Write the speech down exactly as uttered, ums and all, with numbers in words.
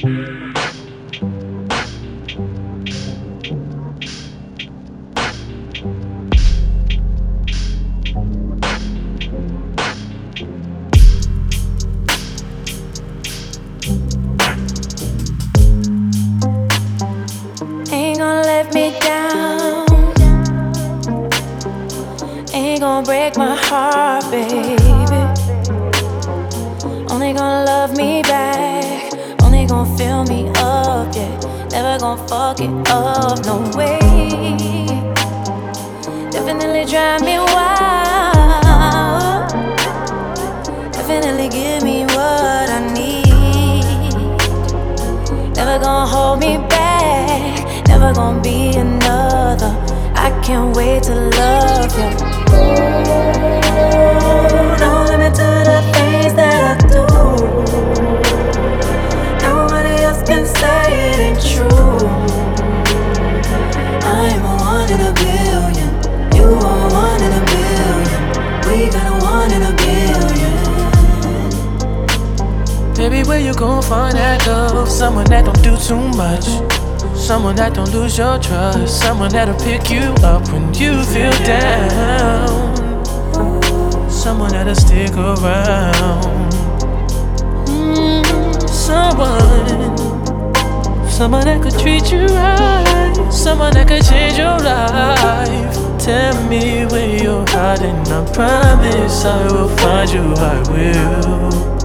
Ain't gonna let me down, ain't gonna break my heart, baby. Only gonna love me back, only gonna fill me up, yeah. Never gonna fuck it up, no way. Definitely drive me wild, definitely give me what I need. Never gonna hold me back, never gonna be another. I can't wait to love you. No limit to the things that I do. Nobody else can say it ain't true. I'm a one in a billion, you are one in a billion. We got a one in a billion. Baby, where you gon' find that love? Someone that don't do too much, someone that don't lose your trust, someone that'll pick you up when you feel down, someone that'll stick around. mm, Someone, someone that could treat you right, someone that could change your life. Tell me where you're hiding, I promise I will find you, I will.